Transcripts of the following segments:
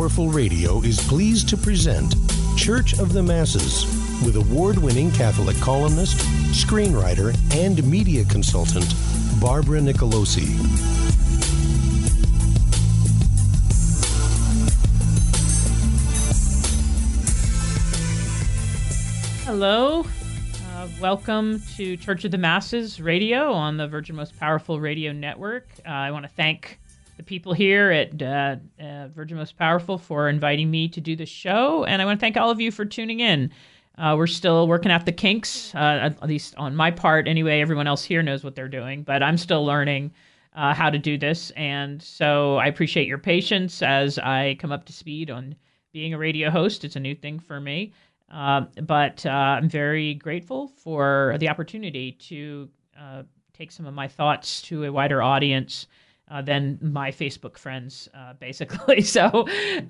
Powerful Radio is pleased to present Church of the Masses with award-winning Catholic columnist, screenwriter, and media consultant, Barbara Nicolosi. Hello. Welcome to Church of the Masses Radio on the Virgin Most Powerful Radio Network. I want to thank the people here at Virgin Most Powerful for inviting me to do the show, and I want to thank all of you for tuning in. We're still working out the kinks, at least on my part anyway. Everyone else here knows what they're doing, but I'm still learning how to do this, and so I appreciate your patience as I come up to speed on being a radio host. It's a new thing for me, but I'm very grateful for the opportunity to take some of my thoughts to a wider audience than my Facebook friends, basically. So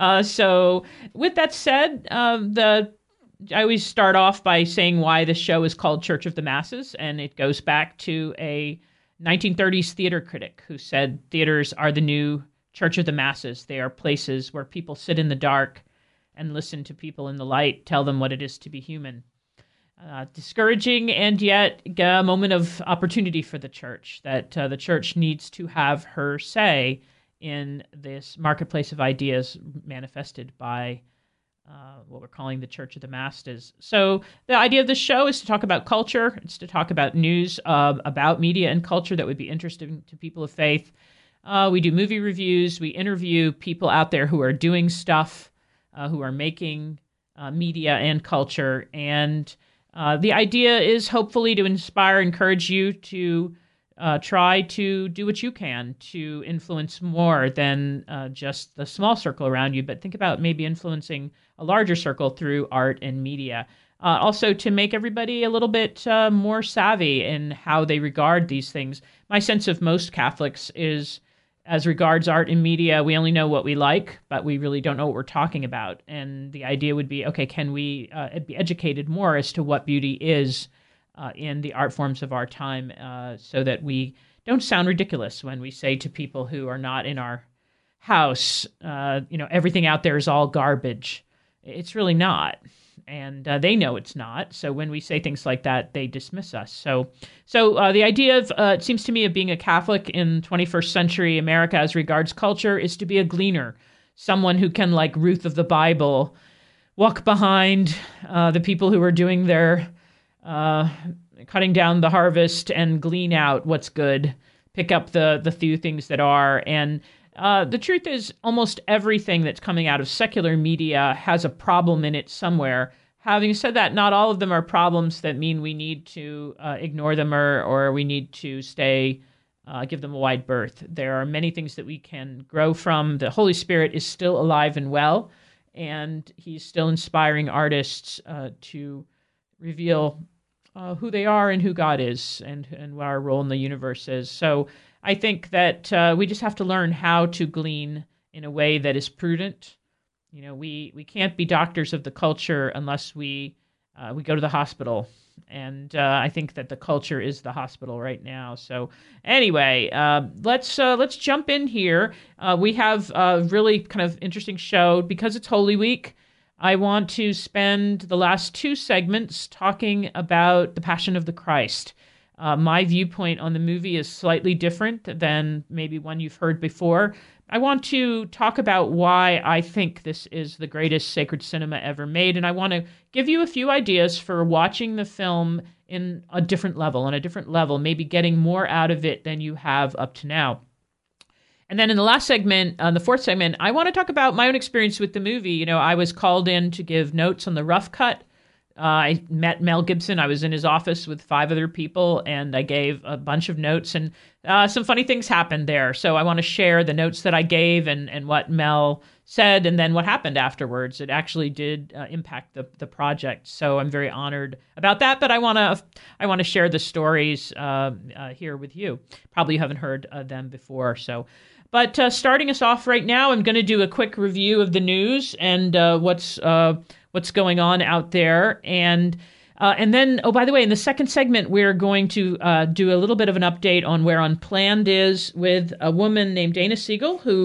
with that said, I always start off by saying why the show is called Church of the Masses, and it goes back to a 1930s theater critic who said theaters are the new Church of the Masses. They are places where people sit in the dark and listen to people in the light tell them what it is to be human. Discouraging and yet a moment of opportunity for the church, that the church needs to have her say in this marketplace of ideas manifested by what we're calling the Church of the Masses. So the idea of the show is to talk about culture. It's to talk about news about media and culture that would be interesting to people of faith. We do movie reviews. We interview people out there who are doing stuff, who are making media and culture. And the idea is hopefully to inspire, encourage you to try to do what you can to influence more than just the small circle around you, but think about maybe influencing a larger circle through art and media. Also to make everybody a little bit more savvy in how they regard these things. My sense of most Catholics is, as regards art and media, we only know what we like, but we really don't know what we're talking about. And the idea would be, okay, can we be educated more as to what beauty is in the art forms of our time, so that we don't sound ridiculous when we say to people who are not in our house, everything out there is all garbage. It's really not. And they know it's not. So when we say things like that, they dismiss us. So the idea of, it seems to me, of being a Catholic in 21st century America as regards culture is to be a gleaner, someone who can, like Ruth of the Bible, walk behind the people who are doing their cutting down the harvest and glean out what's good, pick up the few things that are. And the truth is, almost everything that's coming out of secular media has a problem in it somewhere. Having said that, not all of them are problems that mean we need to ignore them or we need to give them a wide berth. There are many things that we can grow from. The Holy Spirit is still alive and well, and he's still inspiring artists to reveal who they are and who God is and what our role in the universe is. So I think that we just have to learn how to glean in a way that is prudent. We can't be doctors of the culture unless we go to the hospital. And I think that the culture is the hospital right now. So anyway, let's jump in here. We have a really kind of interesting show because it's Holy Week. I want to spend the last two segments talking about the Passion of the Christ. My viewpoint on the movie is slightly different than maybe one you've heard before. I want to talk about why I think this is the greatest sacred cinema ever made, and I want to give you a few ideas for watching the film on a different level, maybe getting more out of it than you have up to now. And then in the last segment, the fourth segment, I want to talk about my own experience with the movie. I was called in to give notes on the rough cut. I met Mel Gibson. I was in his office with 5 other people, and I gave a bunch of notes, and some funny things happened there. So I want to share the notes that I gave and what Mel said, and then what happened afterwards. It actually did impact the project. So I'm very honored about that. But I want to share the stories here with you. Probably you haven't heard them before. But starting us off right now, I'm going to do a quick review of the news and what's going on out there. And then, oh, by the way, in the second segment, we're going to do a little bit of an update on where Unplanned is with a woman named Dana Siegel, who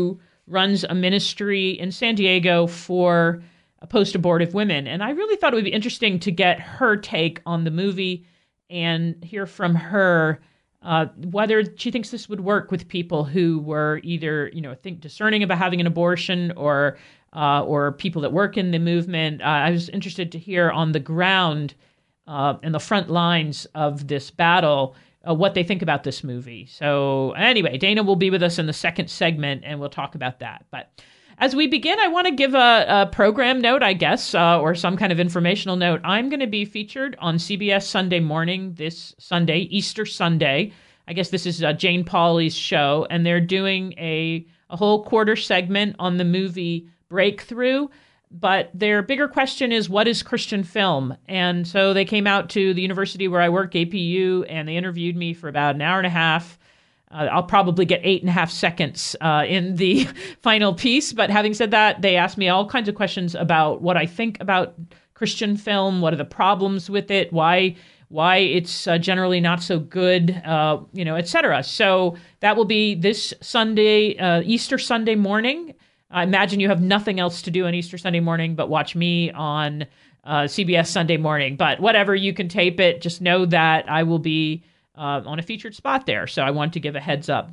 runs a ministry in San Diego for post-abortive women. And I really thought it would be interesting to get her take on the movie and hear from her whether she thinks this would work with people who were either, think discerning about having an abortion or people that work in the movement. I was interested to hear on the ground in the front lines of this battle what they think about this movie. So anyway, Dana will be with us in the second segment, and we'll talk about that. But as we begin, I want to give a program note, I guess, or some kind of informational note. I'm going to be featured on CBS Sunday Morning this Sunday, Easter Sunday. I guess this is Jane Pauley's show, and they're doing a whole quarter segment on the movie Breakthrough. But their bigger question is, what is Christian film? And so they came out to the university where I work, APU, and they interviewed me for about an hour and a half. I'll probably get 8.5 seconds in the final piece. But having said that, they asked me all kinds of questions about what I think about Christian film, what are the problems with it, why it's generally not so good, et cetera. So that will be this Sunday, Easter Sunday morning. I imagine you have nothing else to do on Easter Sunday morning but watch me on CBS Sunday Morning. But whatever, you can tape it. Just know that I will be on a featured spot there. So I want to give a heads up.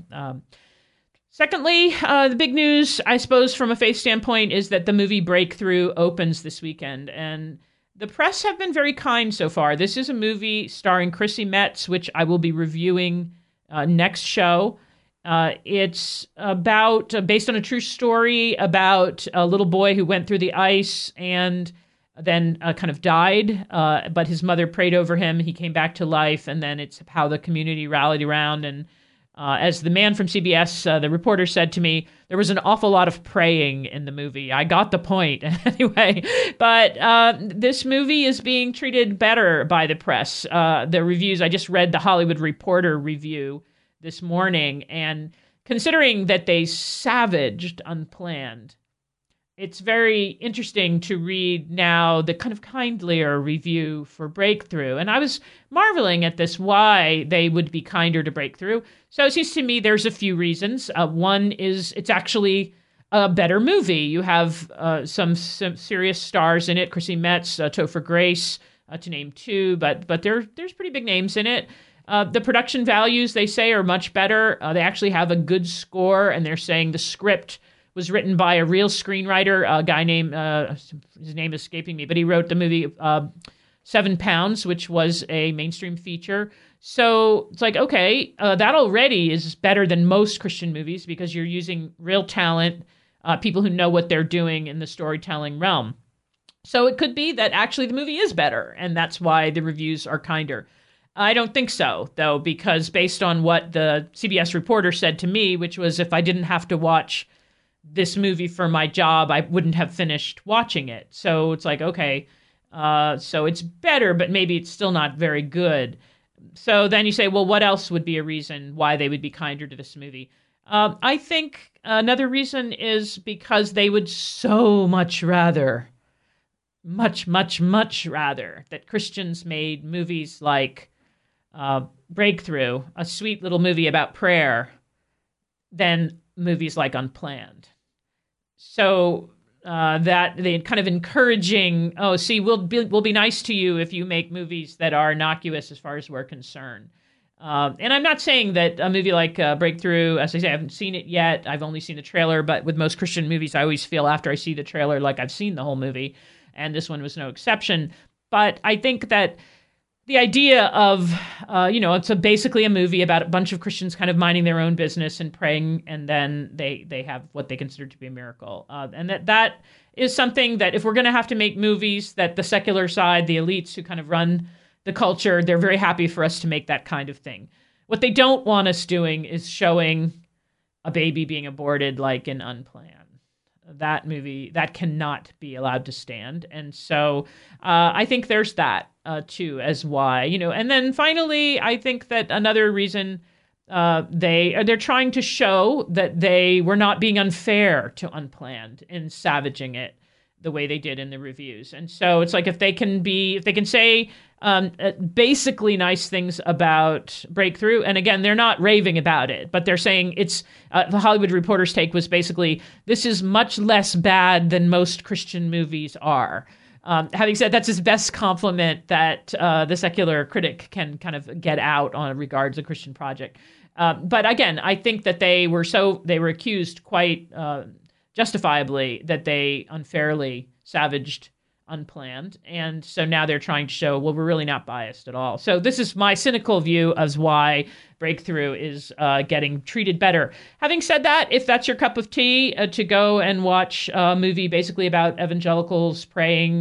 Secondly, the big news, I suppose, from a faith standpoint, is that the movie Breakthrough opens this weekend. And the press have been very kind so far. This is a movie starring Chrissy Metz, which I will be reviewing next show. It's about based on a true story about a little boy who went through the ice and then kind of died, but his mother prayed over him. He came back to life, and then it's how the community rallied around. And as the man from CBS, the reporter said to me, there was an awful lot of praying in the movie. I got the point anyway. But this movie is being treated better by the press. The reviews, I just read the Hollywood Reporter review this morning, and considering that they savaged Unplanned, it's very interesting to read now the kind of kindlier review for Breakthrough. And I was marveling at this, why they would be kinder to Breakthrough. So it seems to me there's a few reasons. One is it's actually a better movie. You have some serious stars in it, Chrissy Metz, Topher Grace, to name two, but there's pretty big names in it. The production values, they say, are much better. They actually have a good score, and they're saying the script was written by a real screenwriter, a guy named, his name is escaping me, but he wrote the movie 7 Pounds, which was a mainstream feature. So it's like, okay, that already is better than most Christian movies because you're using real talent, people who know what they're doing in the storytelling realm. So it could be that actually the movie is better, and that's why the reviews are kinder. I don't think so, though, because based on what the CBS reporter said to me, which was if I didn't have to watch this movie for my job, I wouldn't have finished watching it. So it's like, okay, so it's better, but maybe it's still not very good. So then you say, well, what else would be a reason why they would be kinder to this movie? I think another reason is because they would so much rather, much rather that Christians made movies like Breakthrough, a sweet little movie about prayer, than movies like Unplanned. So that they kind of encouraging, we'll be nice to you if you make movies that are innocuous as far as we're concerned. And I'm not saying that a movie like Breakthrough, as I say, I haven't seen it yet. I've only seen the trailer, but with most Christian movies, I always feel after I see the trailer like I've seen the whole movie, and this one was no exception. But I think that the idea of, it's basically a movie about a bunch of Christians kind of minding their own business and praying, and then they have what they consider to be a miracle. And that is something that if we're going to have to make movies that the secular side, the elites who kind of run the culture, they're very happy for us to make that kind of thing. What they don't want us doing is showing a baby being aborted like in Unplanned. That movie, that cannot be allowed to stand. And so I think there's that too, as why, and then finally, I think that another reason they're trying to show that they were not being unfair to Unplanned in savaging it. the way they did in the reviews. And so it's like if they can say basically nice things about Breakthrough, and again, they're not raving about it, but they're saying it's the Hollywood Reporter's take was basically, this is much less bad than most Christian movies are. Having said, that's his best compliment that the secular critic can kind of get out on regards a Christian project. But again, I think that they were accused quite justifiably that they unfairly savaged Unplanned. And so now they're trying to show, well, we're really not biased at all. So this is my cynical view as why Breakthrough is getting treated better. Having said that, if that's your cup of tea to go and watch a movie basically about evangelicals praying,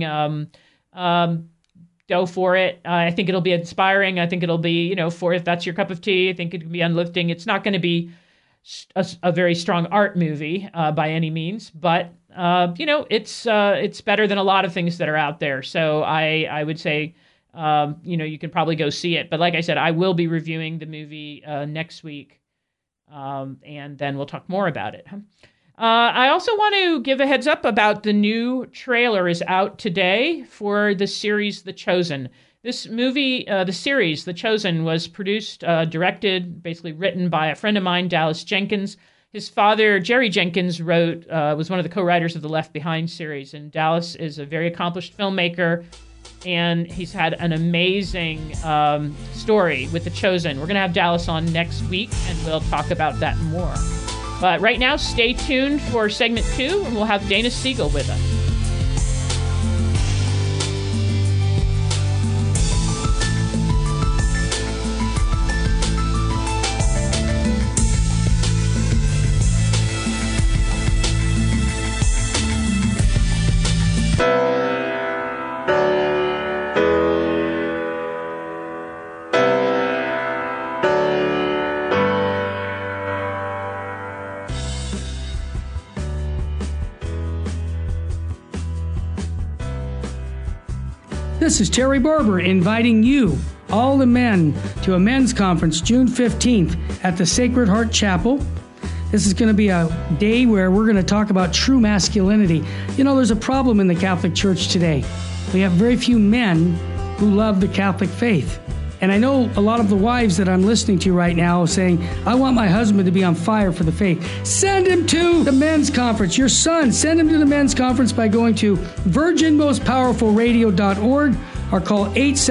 go for it. I think it'll be inspiring. I think it'll be, if that's your cup of tea, I think it can be uplifting. It's not going to be a very strong art movie by any means, but it's better than a lot of things that are out there. So I would say, you can probably go see it. But like I said, I will be reviewing the movie next week, and then we'll talk more about it. I also want to give a heads up about the new trailer is out today for the series The Chosen. This movie, the series The Chosen, was produced, directed, basically written by a friend of mine, Dallas Jenkins. His father, Jerry Jenkins, was one of the co-writers of the Left Behind series, and Dallas is a very accomplished filmmaker, and he's had an amazing story with The Chosen. We're going to have Dallas on next week, and we'll talk about that more. But right now, stay tuned for segment 2, and we'll have Dana Siegel with us. This is Terry Barber inviting you, all the men, to a men's conference June 15th at the Sacred Heart Chapel. This is going to be a day where we're going to talk about true masculinity. There's a problem in the Catholic Church today. We have very few men who love the Catholic faith. And I know a lot of the wives that I'm listening to right now saying, I want my husband to be on fire for the faith. Send him to the men's conference. Your son, send him to the men's conference by going to virginmostpowerfulradio.org or call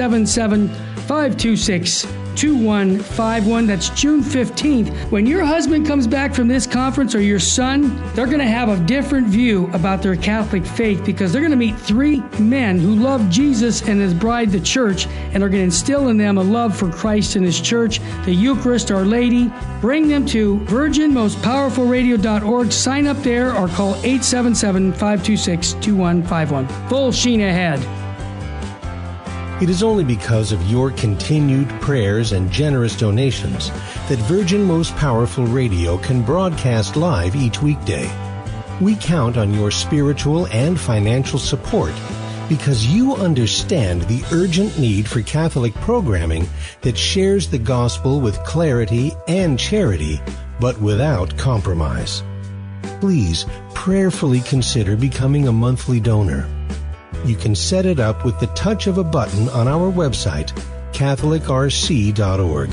877-526-2151. That's June 15th. When your husband comes back from this conference, or your son, they're going to have a different view about their Catholic faith, because they're going to meet 3 men who love Jesus and his bride, the church, and are going to instill in them a love for Christ and his church, the Eucharist, Our Lady. Bring them to virginmostpowerfulradio.org. Sign up there or call 877-526-2151. Full sheen ahead. It is only because of your continued prayers and generous donations that Virgin Most Powerful Radio can broadcast live each weekday. We count on your spiritual and financial support because you understand the urgent need for Catholic programming that shares the gospel with clarity and charity, but without compromise. Please prayerfully consider becoming a monthly donor. You can set it up with the touch of a button on our website, catholicrc.org.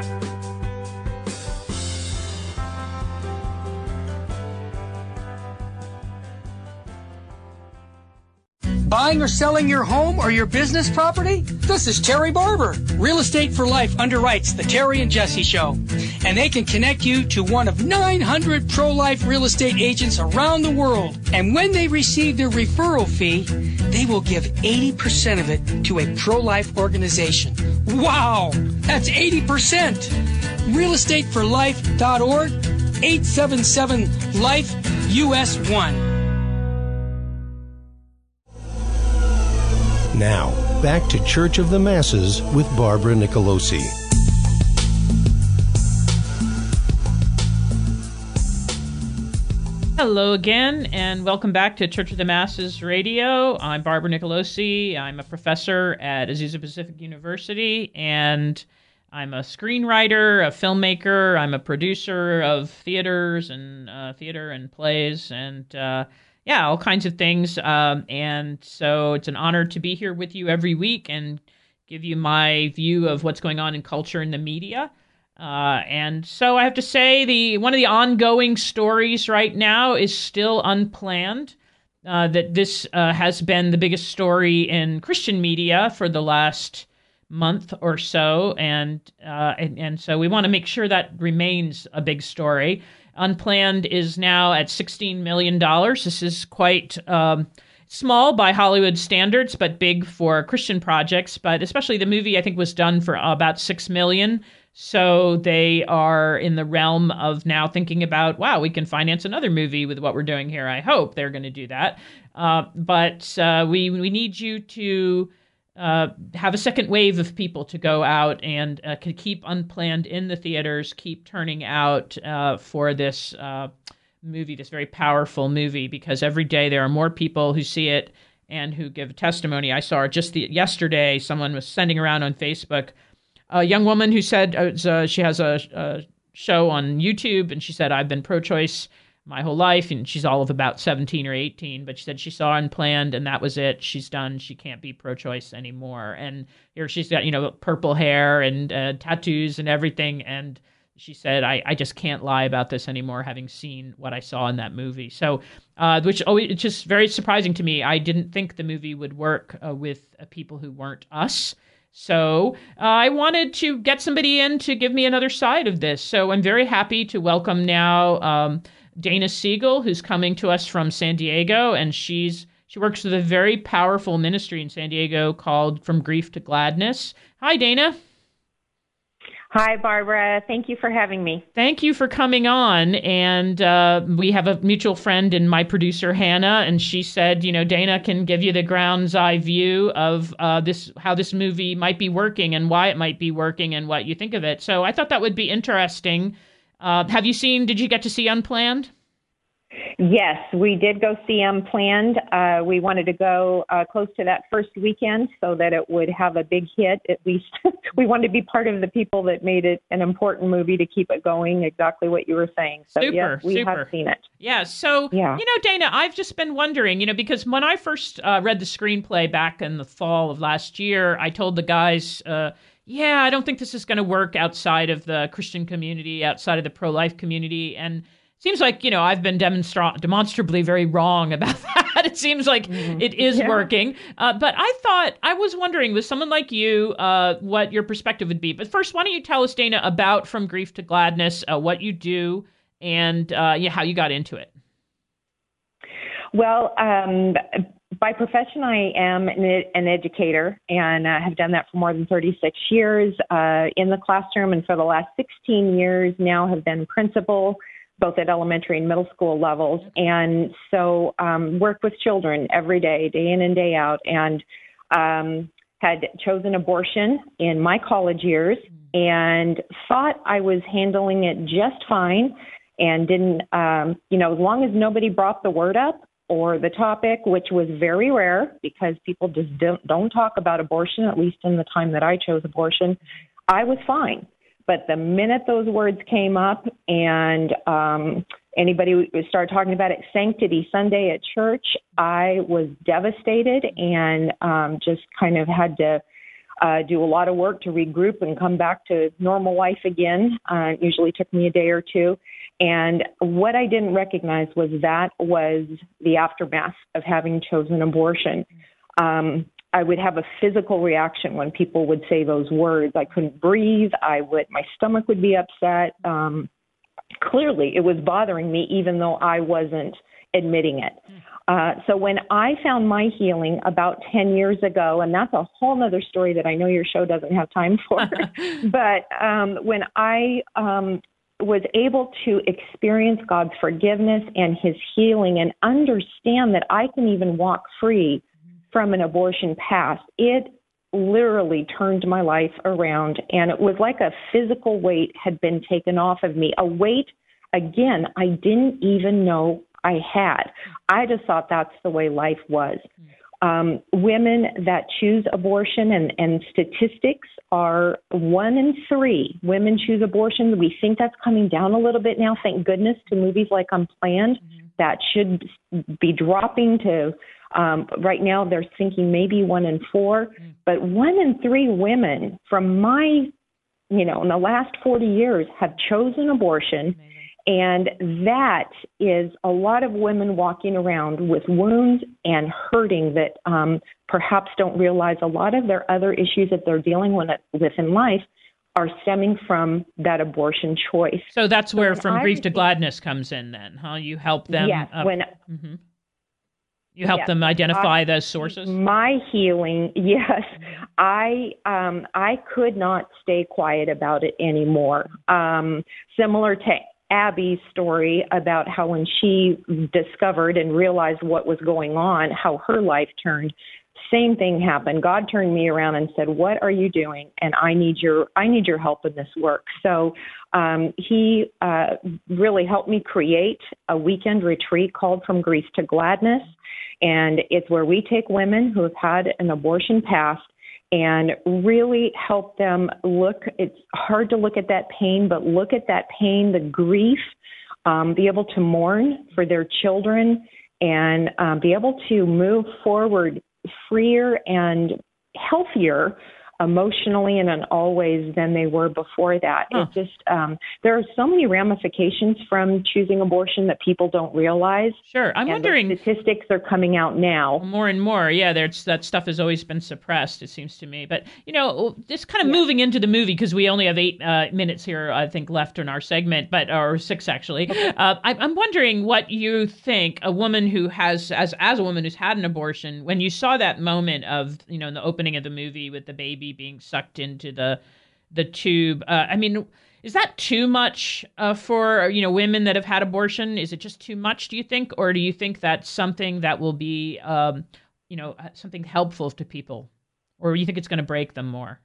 Buying or selling your home or your business property? This is Terry Barber. Real Estate for Life underwrites The Terry and Jesse Show. And they can connect you to one of 900 pro-life real estate agents around the world. And when they receive their referral fee, they will give 80% of it to a pro-life organization. Wow! That's 80%! realestateforlife.org, 877-LIFE-US1. Now, back to Church of the Masses with Barbara Nicolosi. Hello again, and welcome back to Church of the Masses Radio. I'm Barbara Nicolosi. I'm a professor at Azusa Pacific University, and I'm a screenwriter, a filmmaker. I'm a producer of theater and plays, and yeah, all kinds of things. And so it's an honor to be here with you every week and give you my view of what's going on in culture and the media. And so I have to say, one of the ongoing stories right now is still Unplanned. That this has been the biggest story in Christian media for the last month or so, and so we want to make sure that remains a big story. Unplanned is now at $16 million. This is quite small by Hollywood standards, but big for Christian projects. But especially the movie, I think, was done for about $6 million. So they are in the realm of now thinking about, wow, we can finance another movie with what we're doing here. I hope they're going to do that. But we need you to have a second wave of people to go out and can keep Unplanned in the theaters, keep turning out for this movie, this very powerful movie, because every day there are more people who see it and who give testimony. I saw just yesterday, someone was sending around on Facebook a young woman who said she has a show on YouTube, and she said, I've been pro-choice my whole life, and she's all of about 17 or 18, but she said she saw Unplanned, and that was it. She's done. She can't be pro-choice anymore. And here she's got, purple hair and tattoos and everything, and she said, I just can't lie about this anymore, having seen what I saw in that movie. So, it's just very surprising to me. I didn't think the movie would work with people who weren't us. So I wanted to get somebody in to give me another side of this. So I'm very happy to welcome now Dana Siegel, who's coming to us from San Diego, and she works with a very powerful ministry in San Diego called From Grief to Gladness. Hi, Dana. Hi, Barbara. Thank you for having me. Thank you for coming on. And we have a mutual friend and my producer, Hannah, and she said, Dana can give you the ground's eye view of how this movie might be working and why it might be working and what you think of it. So I thought that would be interesting. Did you get to see Unplanned? Yes, we did go see Unplanned. We wanted to go close to that first weekend so that it would have a big hit. At least we wanted to be part of the people that made it an important movie to keep it going, exactly what you were saying. So yes, we have seen it. Yeah. So, Dana, I've just been wondering, because when I first read the screenplay back in the fall of last year, I told the guys, I don't think this is going to work outside of the Christian community, outside of the pro-life community. And seems like, I've been demonstrably very wrong about that. It seems like it is working. But I was wondering, with someone like you, what your perspective would be. But first, why don't you tell us, Dana, about From Grief to Gladness, what you do, and how you got into it. Well, by profession, I am an educator and have done that for more than 36 years in the classroom. And for the last 16 years now have been principal, both at elementary and middle school levels. And so work with children every day, day in and day out, and had chosen abortion in my college years and thought I was handling it just fine and didn't, as long as nobody brought the word up or the topic, which was very rare because people just don't talk about abortion, at least in the time that I chose abortion, I was fine. But the minute those words came up and anybody started talking about it, Sanctity Sunday at church, I was devastated and just kind of had to do a lot of work to regroup and come back to normal life again. It usually took me a day or two. And what I didn't recognize was the aftermath of having chosen abortion. I would have a physical reaction when people would say those words. I couldn't breathe. My stomach would be upset. Clearly, it was bothering me, even though I wasn't admitting it. So when I found my healing about 10 years ago, and that's a whole other story that I know your show doesn't have time for, but when I was able to experience God's forgiveness and his healing and understand that I can even walk free from an abortion past, it literally turned my life around, and it was like a physical weight had been taken off of me, a weight, again, I didn't even know I had. I just thought that's the way life was. Women that choose abortion, and statistics are 1 in 3 women choose abortion. We think that's coming down a little bit now, thank goodness, to movies like Unplanned. that should be dropping to, right now they're thinking maybe 1 in 4, but 1 in 3 women from my, in the last 40 years have chosen abortion. Amazing. And that is a lot of women walking around with wounds and hurting that perhaps don't realize a lot of their other issues that they're dealing with in life are stemming from that abortion choice. So that's where From Grief to Gladness comes in then, huh? You help them. Yes. You help them identify those sources? My healing, yes. I could not stay quiet about it anymore. Similar to Abby's story about how when she discovered and realized what was going on, how her life turned. Same thing happened. God turned me around and said, "What are you doing? And I need your help in this work." So he really helped me create a weekend retreat called From Grief to Gladness. And it's where we take women who have had an abortion past and really help them look. It's hard to look at that pain, but look at that pain, the grief, be able to mourn for their children, and be able to move forward freer and healthier emotionally and in all ways than they were before that. It just, there are so many ramifications from choosing abortion that people don't realize. Sure. I'm wondering. The statistics are coming out now. More and more. Yeah, that stuff has always been suppressed, it seems to me. But, just kind of moving into the movie, because we only have 8 minutes here, I think, left in our segment, or 6 actually. I'm wondering what you think a woman who has, as a woman who's had an abortion, when you saw that moment of, in the opening of the movie with the baby being sucked into the tube. Is that too much for women that have had abortion? Is it just too much, do you think, or do you think that's something that will be something helpful to people, or do you think it's going to break them more?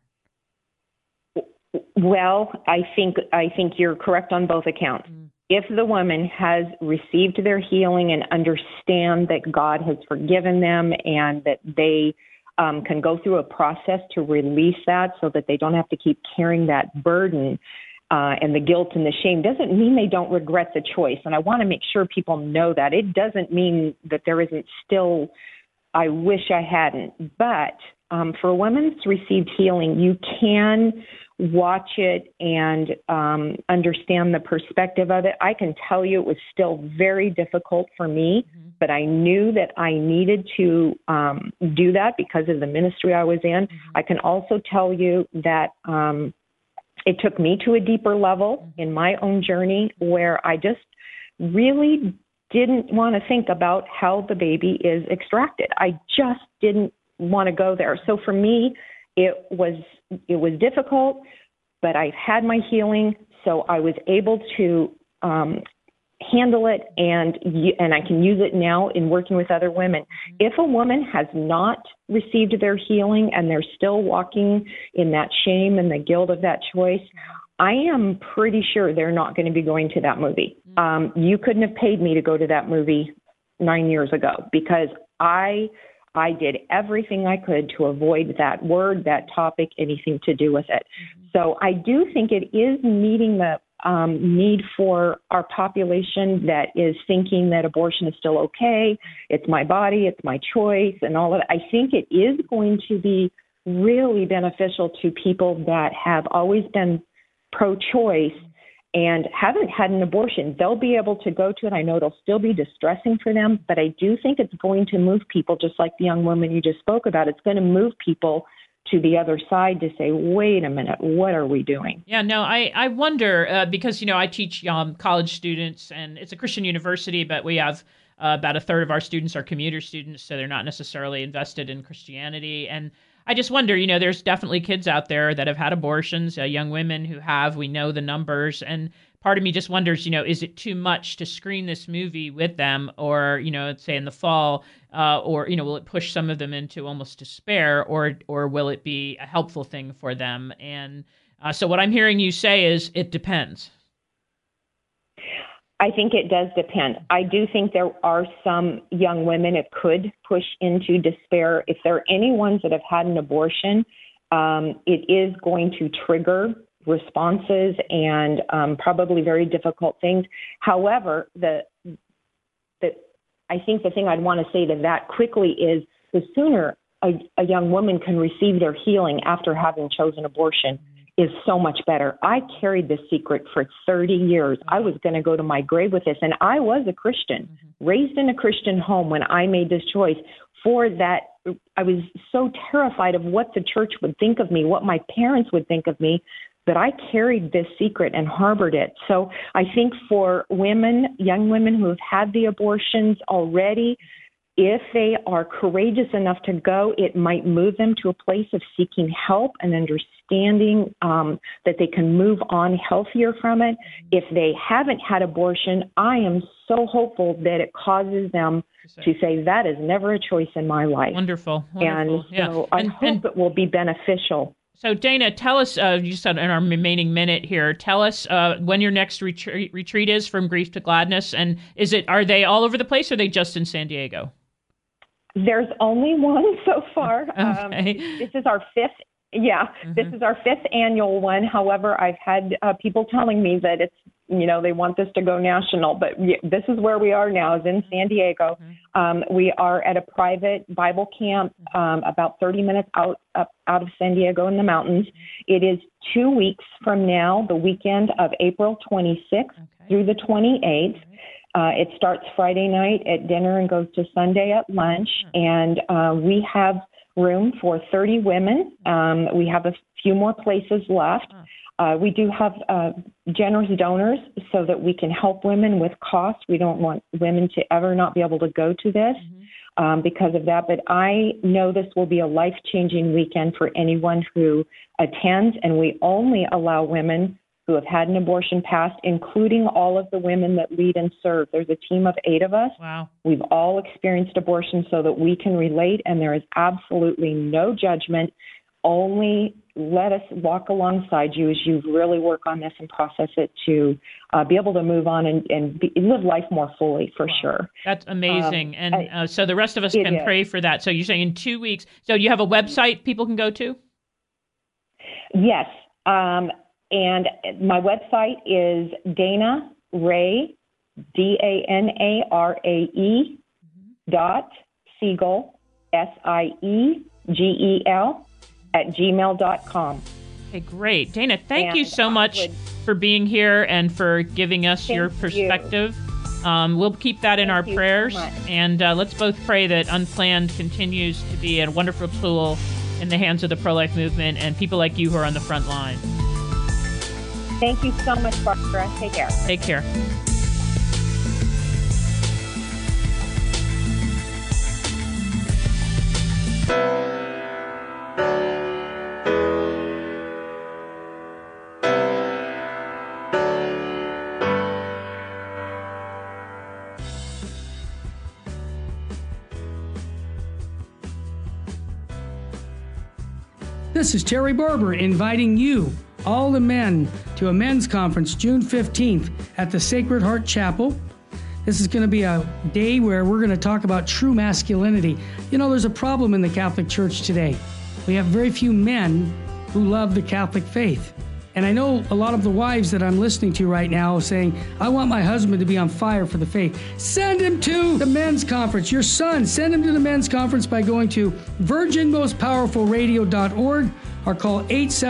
Well, I think you're correct on both accounts. If the woman has received their healing and understand that God has forgiven them and that they can go through a process to release that so that they don't have to keep carrying that burden and the guilt and the shame, doesn't mean they don't regret the choice. And I want to make sure people know that. It doesn't mean that there isn't still, I wish I hadn't. But for women that's received healing, you can watch it and understand the perspective of it. I can tell you it was still very difficult for me, but I knew that I needed to do that because of the ministry I was in. I can also tell you that it took me to a deeper level in my own journey where I just really didn't want to think about how the baby is extracted. I just didn't want to go there. So for me, it was difficult, but I've had my healing, so I was able to handle it, and I can use it now in working with other women. If a woman has not received their healing and they're still walking in that shame and the guilt of that choice, I am pretty sure they're not going to be going to that movie. You couldn't have paid me to go to that movie 9 years ago because I did everything I could to avoid that word, that topic, anything to do with it. So I do think it is meeting the need for our population that is thinking that abortion is still okay. It's my body, it's my choice, and all of that. I think it is going to be really beneficial to people that have always been pro-choice and haven't had an abortion. They'll be able to go to it. I know it'll still be distressing for them, but I do think it's going to move people, just like the young woman you just spoke about. It's going to move people to the other side to say, wait a minute, what are we doing? Yeah, no, I wonder, because, I teach college students, and it's a Christian university, but we have about a third of our students are commuter students, so they're not necessarily invested in Christianity. And I just wonder, there's definitely kids out there that have had abortions, young women who have, we know the numbers. And part of me just wonders, is it too much to screen this movie with them or, say in the fall, or, will it push some of them into almost despair or will it be a helpful thing for them? And so what I'm hearing you say is it depends. I think it does depend. I do think there are some young women it could push into despair. If there are any ones that have had an abortion, it is going to trigger responses and probably very difficult things. However, the I think the thing I'd want to say to that quickly is the sooner a young woman can receive their healing after having chosen abortion is so much better. I carried this secret for 30 years. I was going to go to my grave with this, and I was a Christian, raised in a Christian home when I made this choice. For that, I was so terrified of what the church would think of me, what my parents would think of me, that I carried this secret and harbored it. So I think for women, young women who have had the abortions already, if they are courageous enough to go, it might move them to a place of seeking help and understanding that they can move on healthier from it. If they haven't had abortion, I am so hopeful that it causes them to say, that is never a choice in my life. Wonderful. And so I hope it will be beneficial. So, Dana, tell us, you said in our remaining minute here, tell us when your next retreat is, From Grief to Gladness. And are they all over the place, or are they just in San Diego? There's only one so far. Okay. This is our fifth. Yeah, This is our fifth annual one. However, I've had people telling me that it's, they want this to go national, but this is where we are now, is in San Diego. We are at a private Bible camp about 30 minutes out of San Diego in the mountains. It is 2 weeks from now, the weekend of April 26th through the 28th. It starts Friday night at dinner and goes to Sunday at lunch. And we have room for 30 women. We have a few more places left. We do have generous donors so that we can help women with costs. We don't want women to ever not be able to go to this because of that. But I know this will be a life-changing weekend for anyone who attends, and we only allow women who have had an abortion past, including all of the women that lead and serve. There's a team of 8 of us. Wow. We've all experienced abortion so that we can relate, and there is absolutely no judgment. Only let us walk alongside you as you really work on this and process it to be able to move on and live life more fully, for sure. That's amazing. So the rest of us can pray for that. So you're saying in 2 weeks. So you have a website people can go to? Yes. And my website is Dana Rae, DANARAE .Siegel, SIEGEL @gmail.com. Okay, great. Dana, thank you so much for being here and for giving us your perspective. We'll keep that in our prayers. And let's both pray that Unplanned continues to be a wonderful tool in the hands of the pro-life movement and people like you who are on the front line. Thank you so much, Barbara. Take care. Take care. This is Terry Barber inviting you, all the men, to a men's conference June 15th at the Sacred Heart Chapel. This is going to be a day where we're going to talk about true masculinity. There's a problem in the Catholic Church today. We have very few men who love the Catholic faith. And I know a lot of the wives that I'm listening to right now saying, I want my husband to be on fire for the faith. Send him to the men's conference. Your son, send him to the men's conference by going to virginmostpowerfulradio.org or call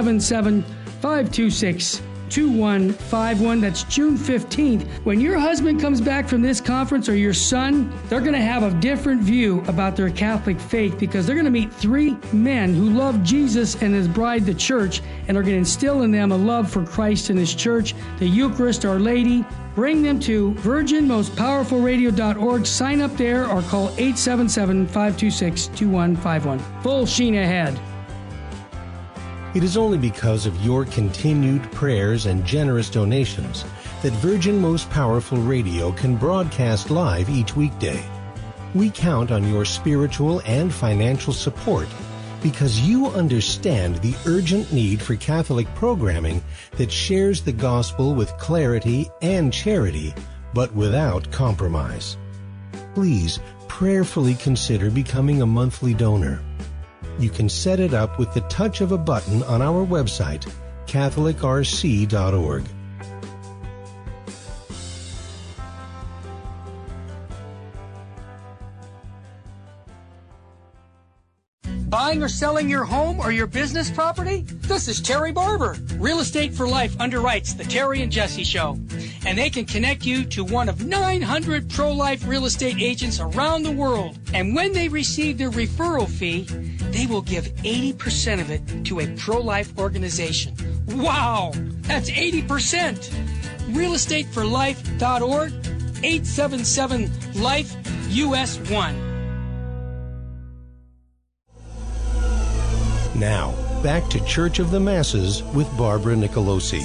877-526-2151. That's June 15th. When your husband comes back from this conference, or your son, they're going to have a different view about their Catholic faith, because they're going to meet 3 men who love Jesus and his bride, the church, and are going to instill in them a love for Christ and his church, the Eucharist, Our Lady. Bring them to virginmostpowerfulradio.org. Sign up there or call 877-526-2151. Full sheen ahead. It is only because of your continued prayers and generous donations that Virgin Most Powerful Radio can broadcast live each weekday. We count on your spiritual and financial support because you understand the urgent need for Catholic programming that shares the gospel with clarity and charity, but without compromise. Please prayerfully consider becoming a monthly donor. You can set it up with the touch of a button on our website, catholicrc.org. Buying or selling your home or your business property? This is Terry Barber. Real Estate for Life underwrites the Terry and Jesse Show. And they can connect you to one of 900 pro-life real estate agents around the world. And when they receive their referral fee, they will give 80% of it to a pro-life organization. Wow! That's 80%! realestateforlife.org, 877-LIFE-US1. Now, back to Church of the Masses with Barbara Nicolosi.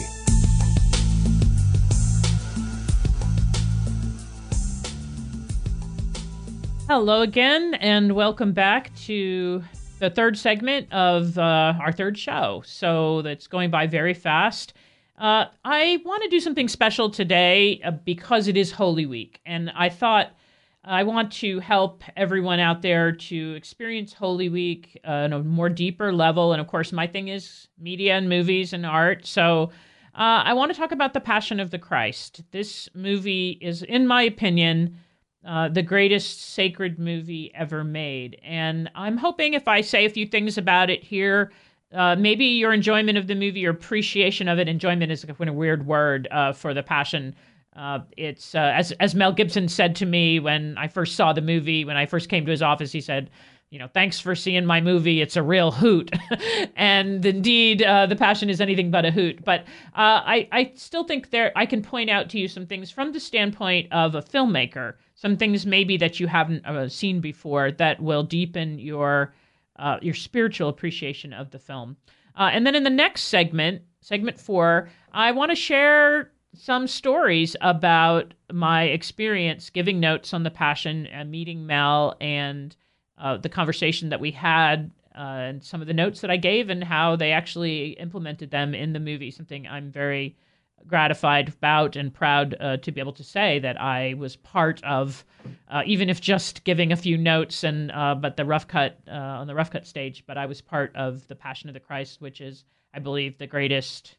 Hello again, and welcome back to the third segment of our third show. So that's going by very fast. I want to do something special today because it is Holy Week, and I thought I want to help everyone out there to experience Holy Week on a more deeper level. And of course, my thing is media and movies and art. So I want to talk about The Passion of the Christ. This movie is, in my opinion, the greatest sacred movie ever made. And I'm hoping if I say a few things about it here, maybe your enjoyment of the movie, your appreciation of it — enjoyment is a weird word for The Passion. It's as Mel Gibson said to me when I first saw the movie, when I first came to his office, he said, thanks for seeing my movie. It's a real hoot. And indeed, The Passion is anything but a hoot. But I still think I can point out to you some things from the standpoint of a filmmaker, some things maybe that you haven't seen before that will deepen your spiritual appreciation of the film. And then in the next segment 4, I want to share some stories about my experience giving notes on The Passion and meeting Mel, and the conversation that we had, and some of the notes that I gave and how they actually implemented them in the movie, something I'm very gratified about and proud to be able to say that I was part of, even if just giving a few notes and but the rough cut on the rough cut stage. But I was part of The Passion of the Christ, which is, I believe, the greatest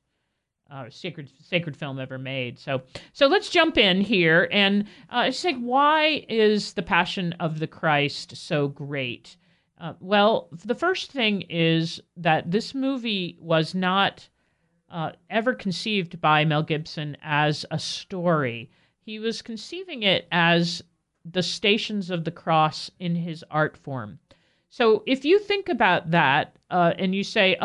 sacred film ever made. So let's jump in here and say, why is The Passion of the Christ so great? Well, the first thing is that this movie was not ever conceived by Mel Gibson as a story. He was conceiving it as the Stations of the Cross in his art form. So if you think about that and you say,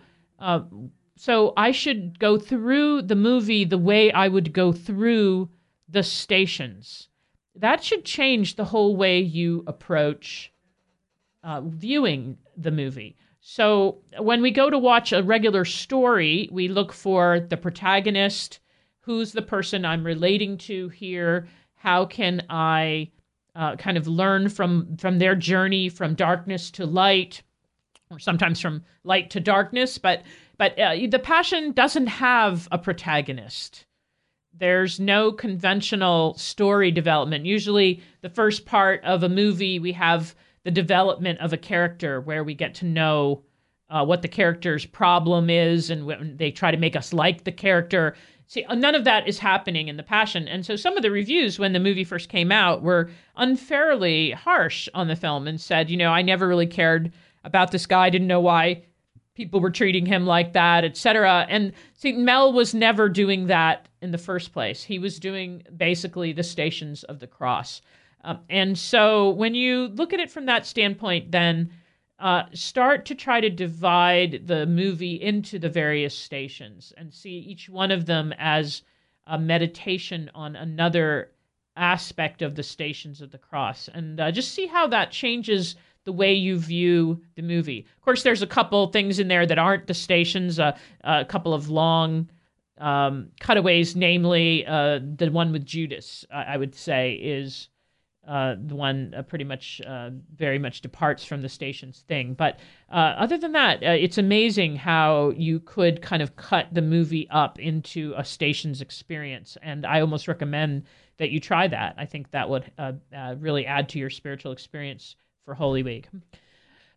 so I should go through the movie the way I would go through the stations, that should change the whole way you approach viewing the movie. So when we go to watch a regular story, we look for the protagonist. Who's the person I'm relating to here? How can I kind of learn from their journey from darkness to light, or sometimes from light to darkness? But The Passion doesn't have a protagonist. There's no conventional story development. Usually the first part of a movie, we have the development of a character where we get to know what the character's problem is, and when they try to make us like the character. See, none of that is happening in The Passion. And so some of the reviews when the movie first came out were unfairly harsh on the film and said, I never really cared about this guy, didn't know why people were treating him like that, etc. And see, Mel was never doing that in the first place. He was doing basically the Stations of the Cross. And so when you look at it from that standpoint, then start to try to divide the movie into the various stations and see each one of them as a meditation on another aspect of the Stations of the Cross. And just see how that changes the way you view the movie. Of course, there's a couple things in there that aren't the stations, a couple of long cutaways, namely the one with Judas, I would say, is the one pretty much very much departs from the stations thing. But other than that, it's amazing how you could kind of cut the movie up into a stations experience. And I almost recommend that you try that. I think that would really add to your spiritual experience for Holy Week.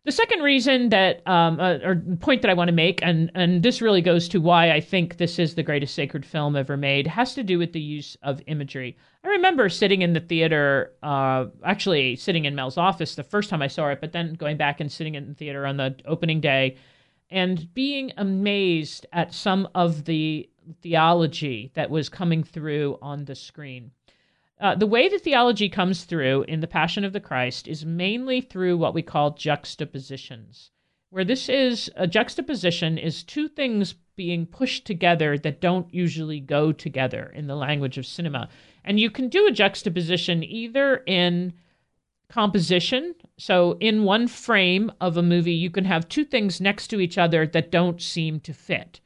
The second reason that, or point that I want to make, and this really goes to why I think this is the greatest sacred film ever made, has to do with the use of imagery. I remember sitting in the theater, actually sitting in Mel's office the first time I saw it, but then going back and sitting in the theater on the opening day and being amazed at some of the theology that was coming through on the screen. The way the theology comes through in The Passion of the Christ is mainly through what we call juxtapositions, where this is a juxtaposition is two things being pushed together that don't usually go together in the language of cinema. And you can do a juxtaposition either in composition. So in one frame of a movie, you can have two things next to each other that don't seem to fit.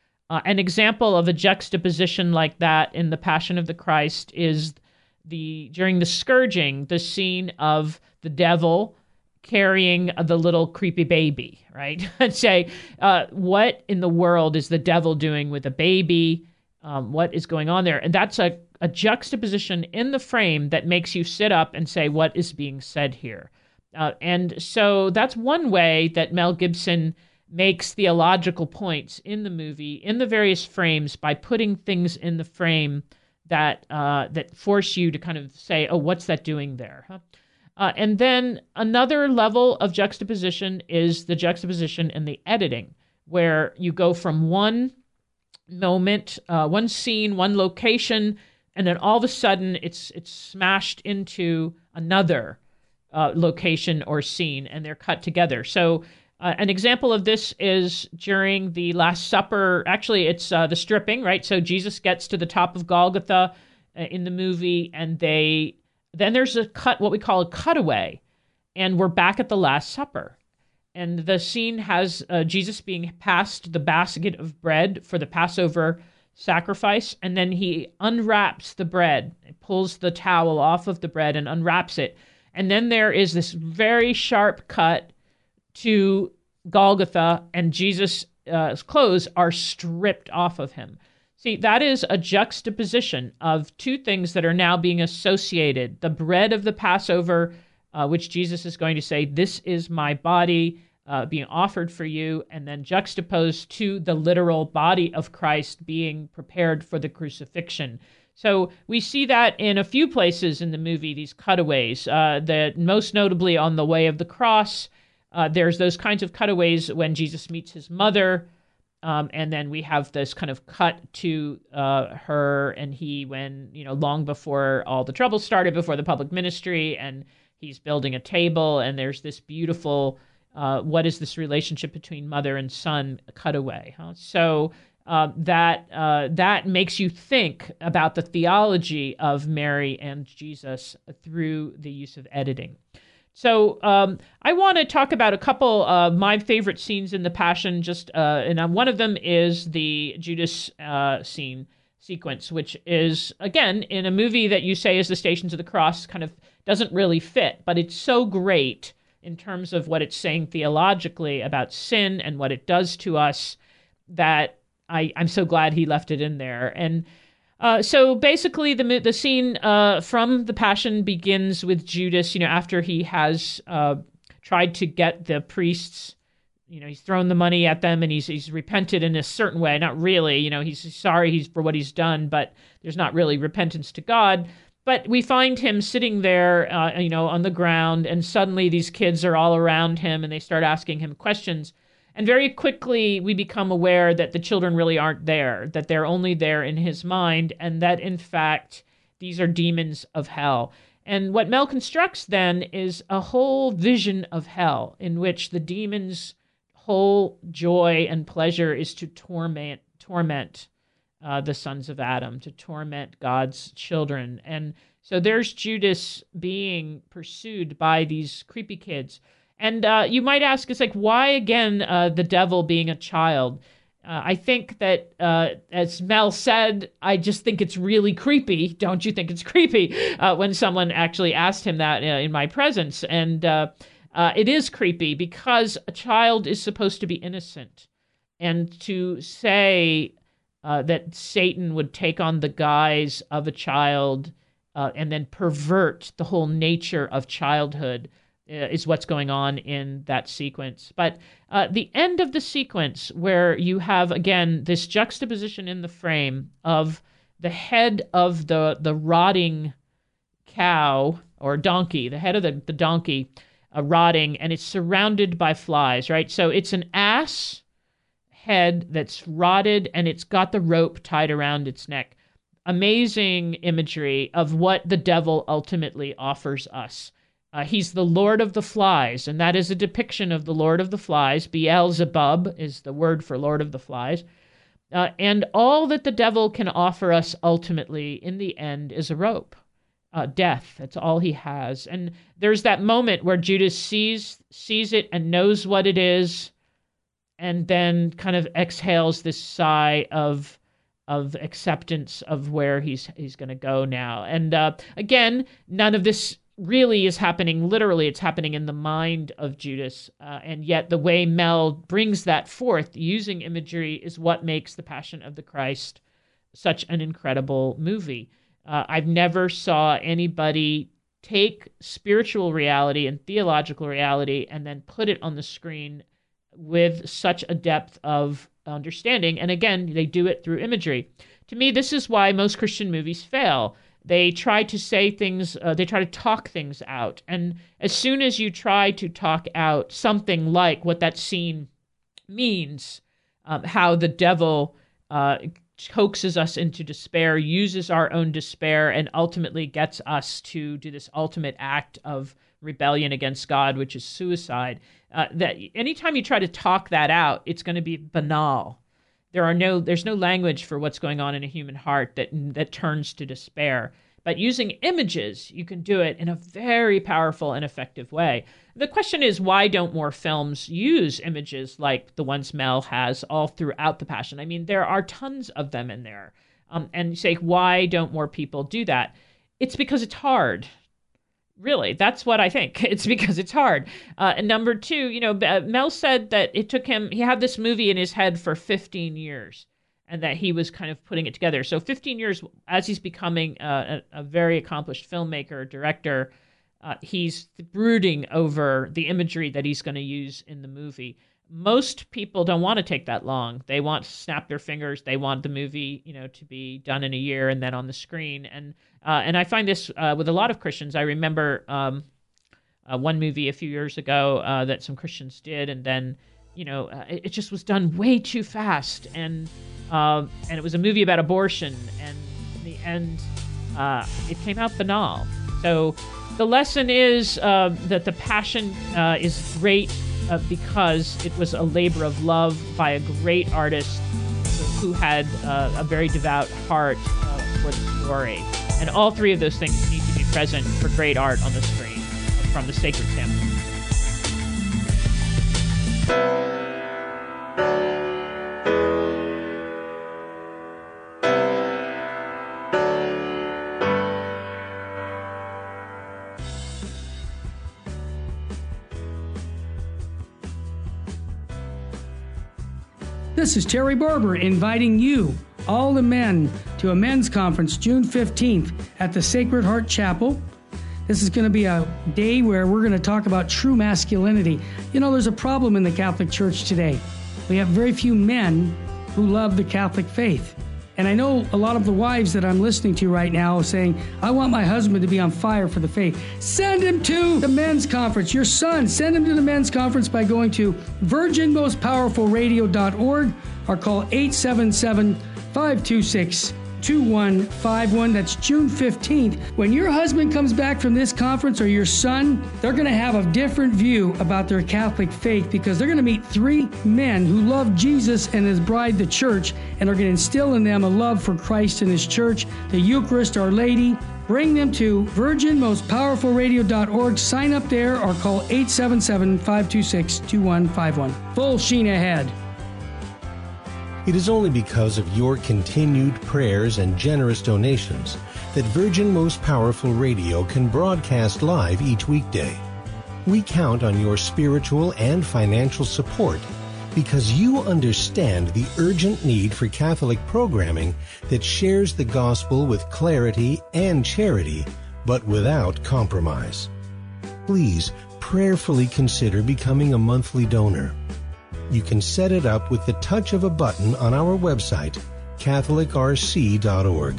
An example of a juxtaposition like that in The Passion of the Christ is during the scourging, the scene of the devil carrying the little creepy baby, right? And say, what in the world is the devil doing with a baby? What is going on there? And that's a juxtaposition in the frame that makes you sit up and say, what is being said here? And so that's one way that Mel Gibson makes theological points in the movie, in the various frames, by putting things in the frame that force you to kind of say, oh, what's that doing there? Huh? And then another level of juxtaposition is the juxtaposition in the editing, where you go from one moment, one scene, one location, and then all of a sudden it's smashed into another location or scene, and they're cut together. So an example of this is during the Last Supper. Actually, it's the stripping, right? So Jesus gets to the top of Golgotha in the movie, and then there's what we call a cutaway, and we're back at the Last Supper. And the scene has Jesus being passed the basket of bread for the Passover sacrifice, and then he unwraps the bread, pulls the towel off of the bread and unwraps it. And then there is this very sharp cut to Golgotha, and Jesus' clothes are stripped off of him. See, that is a juxtaposition of two things that are now being associated. The bread of the Passover, which Jesus is going to say, this is my body being offered for you, and then juxtaposed to the literal body of Christ being prepared for the crucifixion. So we see that in a few places in the movie, these cutaways, that most notably on the way of the cross. There's those kinds of cutaways when Jesus meets his mother, and then we have this kind of cut to her and he when, long before all the trouble started, before the public ministry, and he's building a table, and there's this beautiful, what is this relationship between mother and son cutaway. Huh? So that makes you think about the theology of Mary and Jesus through the use of editing. So I want to talk about a couple of my favorite scenes in The Passion. And one of them is the Judas sequence, which is, again, in a movie that you say is the Stations of the Cross, kind of doesn't really fit, but it's so great in terms of what it's saying theologically about sin and what it does to us that I'm so glad he left it in there. And so basically, the scene from The Passion begins with Judas, after he has tried to get the priests, he's thrown the money at them and he's repented in a certain way. Not really, he's sorry for what he's done, but there's not really repentance to God. But we find him sitting there, on the ground, and suddenly these kids are all around him and they start asking him questions. And very quickly, we become aware that the children really aren't there, that they're only there in his mind, and that, in fact, these are demons of hell. And what Mel constructs then is a whole vision of hell in which the demons' whole joy and pleasure is to torment the sons of Adam, to torment God's children. And so there's Judas being pursued by these creepy kids. And you might ask, it's like, why again the devil being a child? I think that, as Mel said, I just think it's really creepy. Don't you think it's creepy? When someone actually asked him that in my presence. And it is creepy because a child is supposed to be innocent. And to say that Satan would take on the guise of a child and then pervert the whole nature of childhood, is what's going on in that sequence. But the end of the sequence, where you have, again, this juxtaposition in the frame of the head of the rotting cow or donkey, the head of the donkey rotting, and it's surrounded by flies, right? So it's an ass head that's rotted, and it's got the rope tied around its neck. Amazing imagery of what the devil ultimately offers us. He's the Lord of the Flies, and that is a depiction of the Lord of the Flies. Beelzebub is the word for Lord of the Flies. And all that the devil can offer us ultimately in the end is a rope. Death. That's all he has. And there's that moment where Judas sees it and knows what it is, and then kind of exhales this sigh of acceptance of where he's going to go now. And again, none of this really is happening literally. It's happening in the mind of Judas. And yet the way Mel brings that forth using imagery is what makes The Passion of the Christ such an incredible movie. I've never saw anybody take spiritual reality and theological reality and then put it on the screen with such a depth of understanding. And again, they do it through imagery. To me, this is why most Christian movies fail. They try to say things, they try to talk things out. And as soon as you try to talk out something like what that scene means, how the devil coaxes us into despair, uses our own despair, and ultimately gets us to do this ultimate act of rebellion against God, which is suicide. That anytime you try to talk that out, it's going to be banal. There's no language for what's going on in a human heart that turns to despair. But using images, you can do it in a very powerful and effective way. The question is, why don't more films use images like the ones Mel has all throughout The Passion? I mean, there are tons of them in there. And you say, why don't more people do that? It's because it's hard. Really, that's what I think. It's because it's hard. And number two, Mel said that it took him, he had this movie in his head for 15 years and that he was kind of putting it together. So 15 years, as he's becoming a very accomplished filmmaker, director, he's brooding over the imagery that he's going to use in the movie. Most people don't want to take that long. They want to snap their fingers. They want the movie, to be done in a year and then on the screen. And I find this with a lot of Christians. I remember one movie a few years ago that some Christians did, and then it just was done way too fast, and it was a movie about abortion, and in the end, it came out banal. So the lesson is that The Passion is great. Because it was a labor of love by a great artist who had a very devout heart for the story. And all three of those things need to be present for great art on the screen from the sacred standpoint. This is Terry Barber inviting you, all the men, to a men's conference June 15th at the Sacred Heart Chapel. This is going to be a day where we're going to talk about true masculinity. There's a problem in the Catholic Church today. We have very few men who love the Catholic faith. And I know a lot of the wives that I'm listening to right now saying, I want my husband to be on fire for the faith. Send him to the men's conference. Your son, send him to the men's conference by going to virginmostpowerfulradio.org or call 877-526-2151. That's June 15th. When your husband comes back from this conference, or your son, they're going to have a different view about their Catholic faith, because they're going to meet three men who love Jesus and his bride, the church, and are going to instill in them a love for Christ and his church, the Eucharist, Our Lady. Bring them to virginmostpowerfulradio.org. Sign up there or call 877-526-2151. Full sheen ahead. It is only because of your continued prayers and generous donations that Virgin Most Powerful Radio can broadcast live each weekday. We count on your spiritual and financial support because you understand the urgent need for Catholic programming that shares the gospel with clarity and charity, but without compromise. Please prayerfully consider becoming a monthly donor. You can set it up with the touch of a button on our website, catholicrc.org.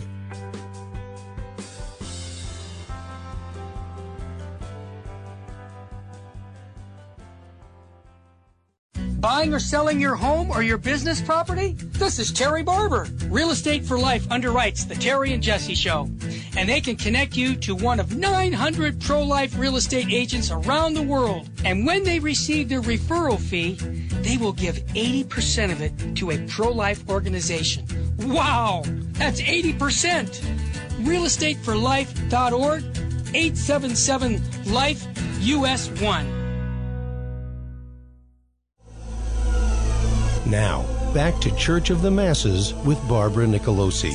Buying or selling your home or your business property? This is Terry Barber. Real Estate for Life underwrites the Terry and Jesse Show. And they can connect you to one of 900 pro-life real estate agents around the world. And when they receive their referral fee, they will give 80% of it to a pro-life organization. Wow! That's 80%! realestateforlife.org, 877-LIFE-US1. Now, back to Church of the Masses with Barbara Nicolosi.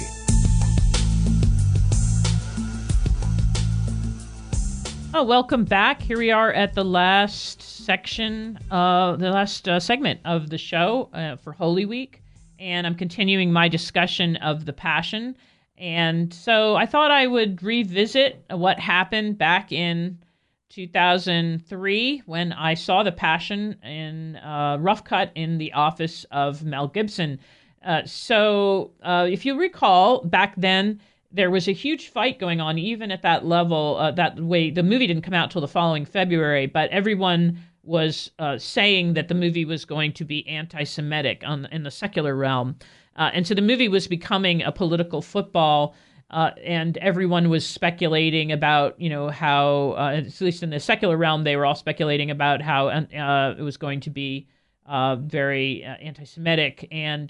Oh, welcome back. Here we are at the last section, segment of the show for Holy Week, and I'm continuing my discussion of the Passion. And so I thought I would revisit what happened back in 2003 when I saw the Passion in rough cut in the office of Mel Gibson. So if you recall, back then there was a huge fight going on, even at that level. That way, the movie didn't come out till the following February, but everyone was saying that the movie was going to be anti-Semitic in the secular realm, and so the movie was becoming a political football. And everyone was speculating about, how, at least in the secular realm, they were all speculating about how it was going to be very anti-Semitic. And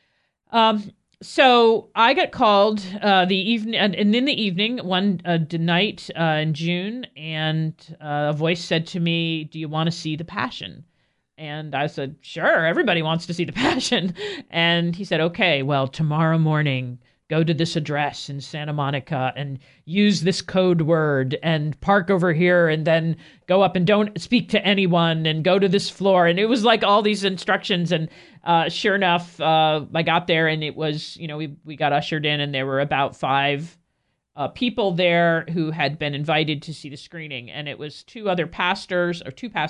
so I got called the evening, and in the evening, one night in June, and a voice said to me, "Do you want to see the Passion?" And I said, "Sure, everybody wants to see the Passion." And he said, "Okay, well, tomorrow morning, go to this address in Santa Monica and use this code word and park over here and then go up and don't speak to anyone and go to this floor." And it was like all these instructions. And sure enough, I got there and it was, we got ushered in and there were about 5 people there who had been invited to see the screening. And it was 2 pastors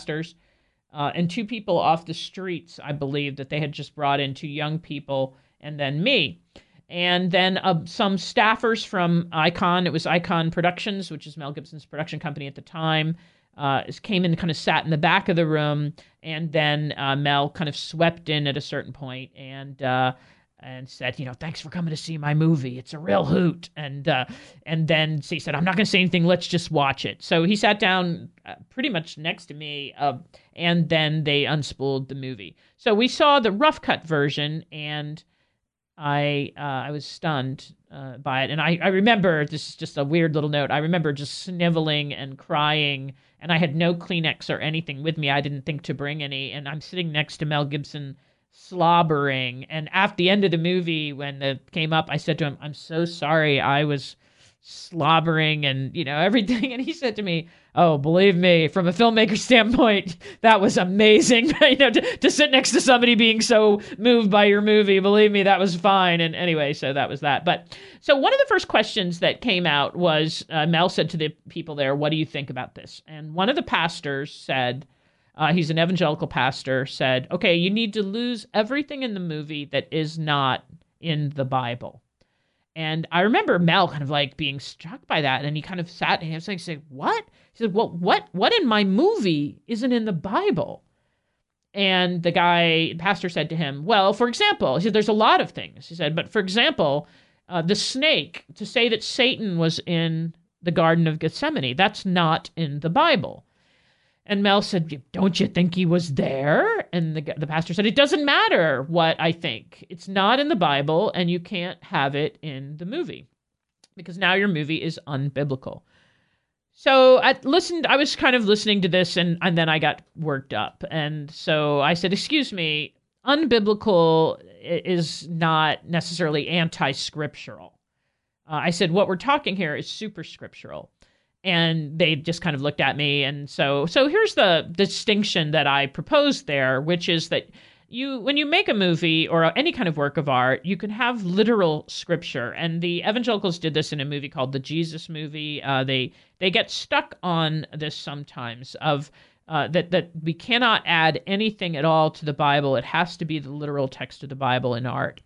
and 2 people off the streets, I believe, that they had just brought in, 2 young people, and then me. And then some staffers from Icon, it was Icon Productions, which is Mel Gibson's production company at the time, came in and kind of sat in the back of the room. And then Mel kind of swept in at a certain point and said, "Thanks for coming to see my movie. It's a real hoot." And then he said, "I'm not going to say anything. Let's just watch it." So he sat down pretty much next to me, and then they unspooled the movie. So we saw the rough cut version, and I was stunned by it. And I remember, this is just a weird little note, I remember just sniveling and crying, and I had no Kleenex or anything with me. I didn't think to bring any. And I'm sitting next to Mel Gibson slobbering. And at the end of the movie, when it came up, I said to him, "I'm so sorry I was slobbering and, everything." And he said to me, "Oh, believe me, from a filmmaker standpoint, that was amazing." To sit next to somebody being so moved by your movie, believe me, that was fine. And anyway, so that was that. But so one of the first questions that came out was, Mel said to the people there, "What do you think about this?" And one of the pastors said, he's an evangelical pastor, said, "Okay, you need to lose everything in the movie that is not in the Bible." And I remember Mel kind of like being struck by that. And he kind of sat and he was like, saying, "What?" He said, "Well, what in my movie isn't in the Bible?" And the pastor said to him, "Well, for example," he said, "there's a lot of things." He said, "But for example, the snake, to say that Satan was in the Garden of Gethsemane, that's not in the Bible." And Mel said, "Don't you think he was there?" And the pastor said, "It doesn't matter what I think. It's not in the Bible, and you can't have it in the movie because now your movie is unbiblical." So I was kind of listening to this, and then I got worked up. And so I said, "Excuse me, unbiblical is not necessarily anti-scriptural." I said, "What we're talking here is super scriptural." And they just kind of looked at me. And so here's the distinction that I proposed there, which is that when you make a movie or any kind of work of art, you can have literal scripture. And the evangelicals did this in a movie called The Jesus Movie. They get stuck on this sometimes of that we cannot add anything at all to the Bible. It has to be the literal text of the Bible in art.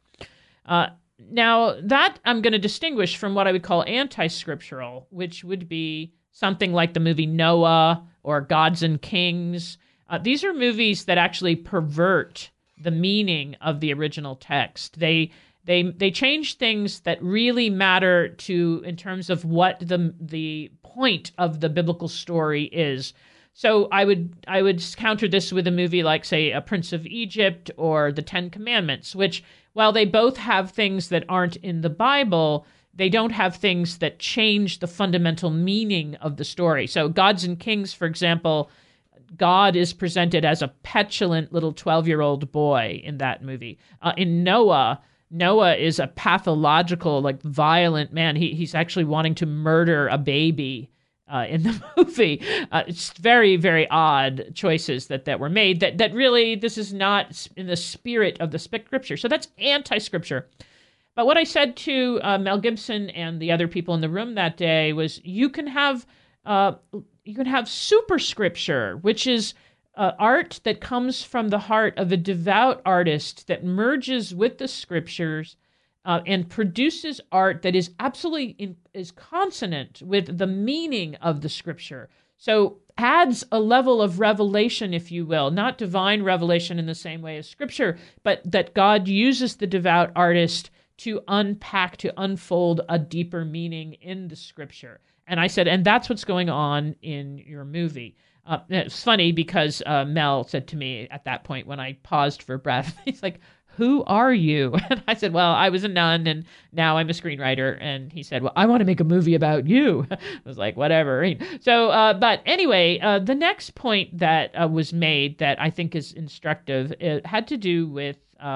Now, that I'm going to distinguish from what I would call anti-scriptural, which would be something like the movie Noah or Gods and Kings. These are movies that actually pervert the meaning of the original text. They change things that really matter in terms of what the point of the biblical story is. So I would counter this with a movie like, say, A Prince of Egypt or The Ten Commandments, which, while they both have things that aren't in the Bible, they don't have things that change the fundamental meaning of the story. So Gods and Kings, for example, God is presented as a petulant little 12-year-old boy in that movie. In Noah is a pathological, violent man. He's actually wanting to murder a baby in the movie. It's very, very odd choices that were made that really, this is not in the spirit of the scripture. So that's anti-scripture. But what I said to Mel Gibson and the other people in the room that day was, you can have super scripture, which is art that comes from the heart of a devout artist that merges with the scriptures and produces art that is absolutely is consonant with the meaning of the scripture. So adds a level of revelation, if you will, not divine revelation in the same way as scripture, but that God uses the devout artist to unpack, to unfold a deeper meaning in the scripture. And I said, and that's what's going on in your movie. It's funny because Mel said to me at that point when I paused for breath, he's like, "Who are you?" And I said, "Well, I was a nun and now I'm a screenwriter." And he said, "Well, I want to make a movie about you." I was like, whatever. So, but anyway, the next point that was made that I think is instructive, it had to do with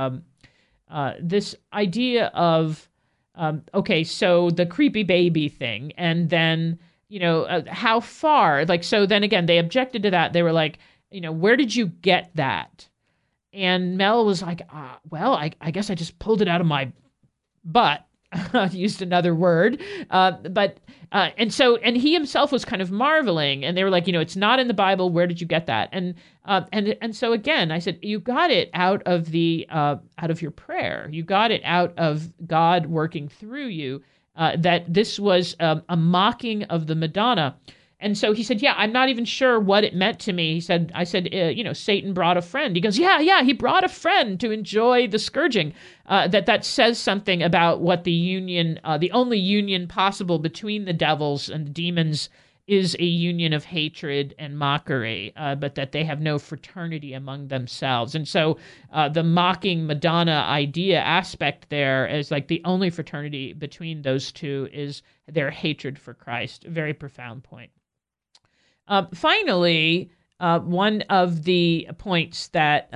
this idea of, okay, so the creepy baby thing, and then, how far, so then again, they objected to that. They were like, where did you get that? And Mel was like, well, I guess I just pulled it out of my butt. Used another word. And he himself was kind of marveling, and they were like, it's not in the Bible. Where did you get that? And so again, I said, you got it out of your prayer. You got it out of God working through you, that this was a mocking of the Madonna. And so he said, yeah, I'm not even sure what it meant to me. I said, Satan brought a friend. He goes, yeah, he brought a friend to enjoy the scourging. That says something about what the union, the only union possible between the devils and the demons is a union of hatred and mockery, but that they have no fraternity among themselves. And so the mocking Madonna idea aspect there is like the only fraternity between those two is their hatred for Christ. A very profound point. Finally, one of the points that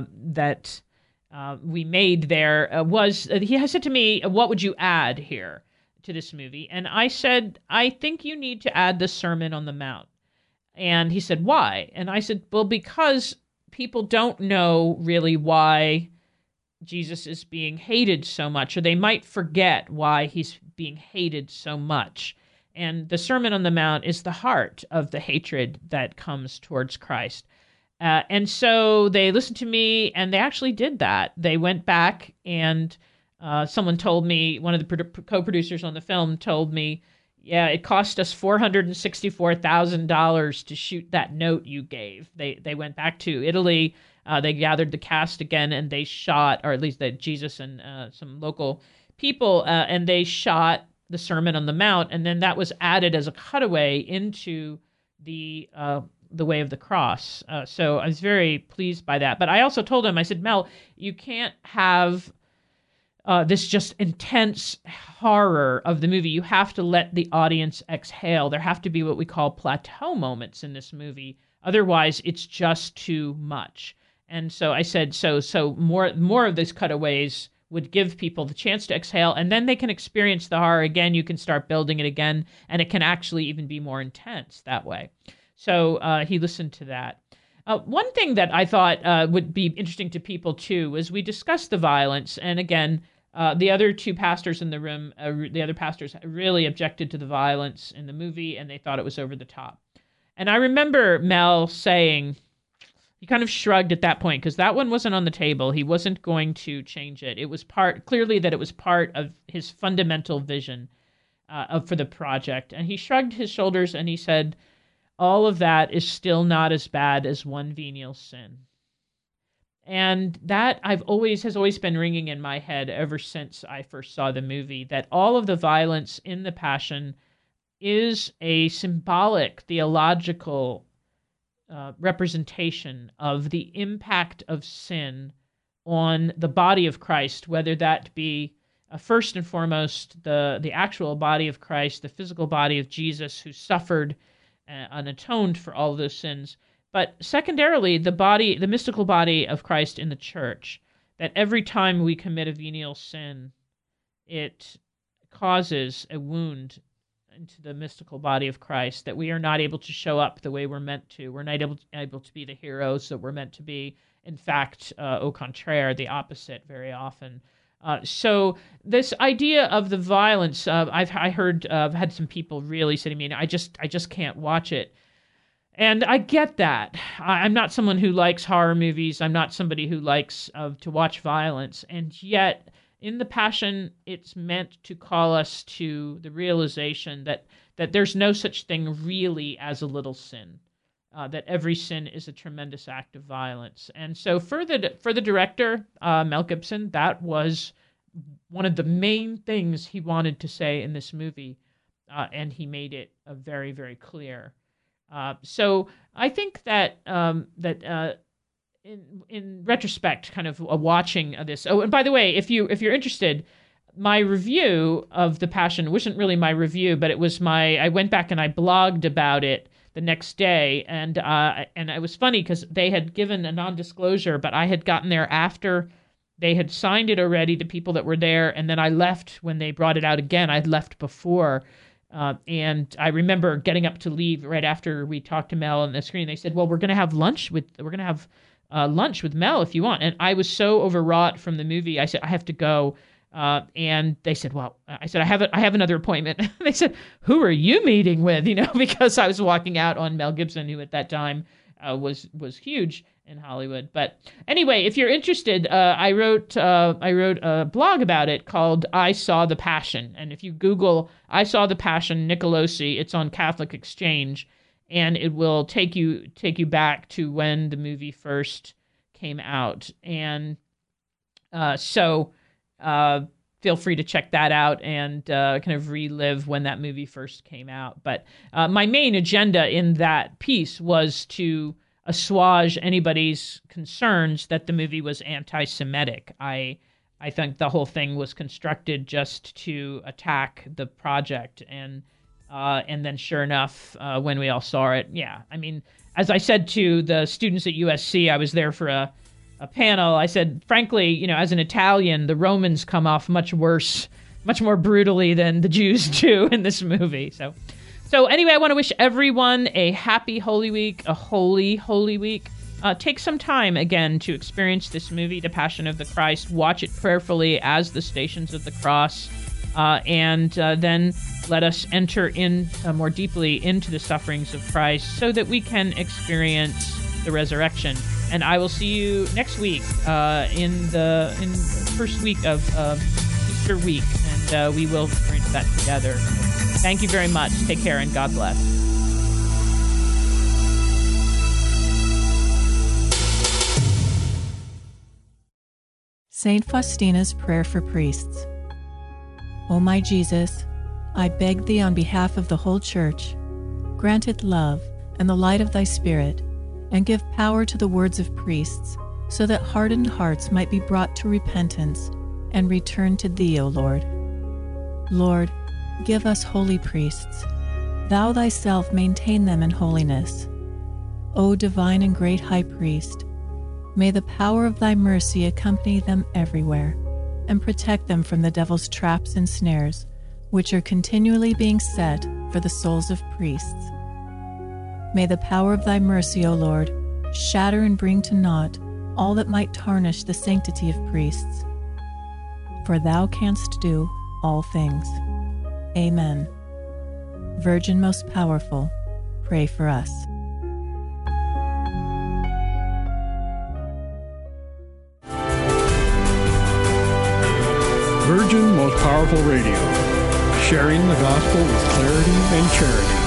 we made there was he said to me, "What would you add here to this movie?" And I said, "I think you need to add the Sermon on the Mount." And he said, "Why?" And I said, "Well, because people don't know really why Jesus is being hated so much, or they might forget why he's being hated so much. And the Sermon on the Mount is the heart of the hatred that comes towards Christ." And so they listened to me, and they actually did that. They went back, and someone told me, one of the co-producers on the film told me, "Yeah, it cost us $464,000 to shoot that note you gave." They went back to Italy. They gathered the cast again, and they shot, or at least Jesus and some local people, and they shot the Sermon on the Mount, and then that was added as a cutaway into the Way of the Cross. So I was very pleased by that. But I also told him, I said, "Mel, you can't have this just intense horror of the movie. You have to let the audience exhale. There have to be what we call plateau moments in this movie. Otherwise, it's just too much." And so I said, so more of these cutaways would give people the chance to exhale, and then they can experience the horror again. You can start building it again, and it can actually even be more intense that way. So he listened to that. One thing that I thought would be interesting to people, too, was we discussed the violence. And again, the other two pastors in the room, the other pastors really objected to the violence in the movie, and they thought it was over the top. And I remember Mel saying, he kind of shrugged at that point because that one wasn't on the table. He wasn't going to change it. It was clearly that it was part of his fundamental vision for the project. And he shrugged his shoulders and he said, all of that is still not as bad as one venial sin. And that has always been ringing in my head ever since I first saw the movie, that all of the violence in the Passion is a symbolic, theological representation of the impact of sin on the body of Christ, whether that be first and foremost the actual body of Christ, the physical body of Jesus who suffered and atoned for all of those sins, but secondarily the mystical body of Christ in the church, that every time we commit a venial sin, it causes a wound into the mystical body of Christ, that we are not able to show up the way we're meant to. We're not able to be the heroes that we're meant to be. In fact, au contraire, the opposite very often. So this idea of the violence, I've had some people really say to me, I just can't watch it. And I get that. I'm not someone who likes horror movies. I'm not somebody who likes to watch violence. And yet, in the Passion, it's meant to call us to the realization that there's no such thing really as a little sin, that every sin is a tremendous act of violence. And so for the director, Mel Gibson, that was one of the main things he wanted to say in this movie, and he made it very, very clear. So I think that in retrospect, kind of watching this. Oh, and by the way, if you're interested, my review of The Passion wasn't really my review, but it was I went back and I blogged about it the next day, and it was funny because they had given a non-disclosure, but I had gotten there after they had signed it already, the people that were there, and then I left when they brought it out again. I'd left before. And I remember getting up to leave right after we talked to Mel on the screen. They said, "Well, we're going to have lunch with Mel if you want." And I was so overwrought from the movie. I said, "I have to go." And they said, "Well," I said, I have another appointment." They said, "Who are you meeting with?" Because I was walking out on Mel Gibson, who at that time was huge in Hollywood. But anyway, if you're interested, I wrote a blog about it called "I Saw the Passion," and if you Google "I Saw the Passion" Nicolosi, it's on Catholic Exchange, and it will take you back to when the movie first came out. And so feel free to check that out and kind of relive when that movie first came out. But my main agenda in that piece was to assuage anybody's concerns that the movie was anti-Semitic. I think the whole thing was constructed just to attack the project, and then sure enough, when we all saw it, yeah. I mean, as I said to the students at USC, I was there for a panel. I said, frankly, as an Italian, the Romans come off much worse, much more brutally than the Jews do in this movie. So anyway, I want to wish everyone a happy Holy Week, a holy Holy Week. Take some time, again, to experience this movie, The Passion of the Christ. Watch it prayerfully as the Stations of the Cross, and then let us enter in more deeply into the sufferings of Christ so that we can experience the resurrection. And I will see you next week in the first week of Easter week, and we will experience that together. Thank you very much. Take care, and God bless. Saint Faustina's Prayer for Priests. O my Jesus, I beg thee on behalf of the whole Church, grant it love and the light of thy Spirit, and give power to the words of priests, so that hardened hearts might be brought to repentance and return to thee, O Lord. Lord, give us holy priests. Thou thyself maintain them in holiness. O divine and great High Priest, may the power of thy mercy accompany them everywhere, and protect them from the devil's traps and snares, which are continually being set for the souls of priests. May the power of thy mercy, O Lord, shatter and bring to naught all that might tarnish the sanctity of priests. For thou canst do all things. Amen. Virgin most powerful, pray for us. Virgin Most Powerful Radio, sharing the gospel with clarity and charity.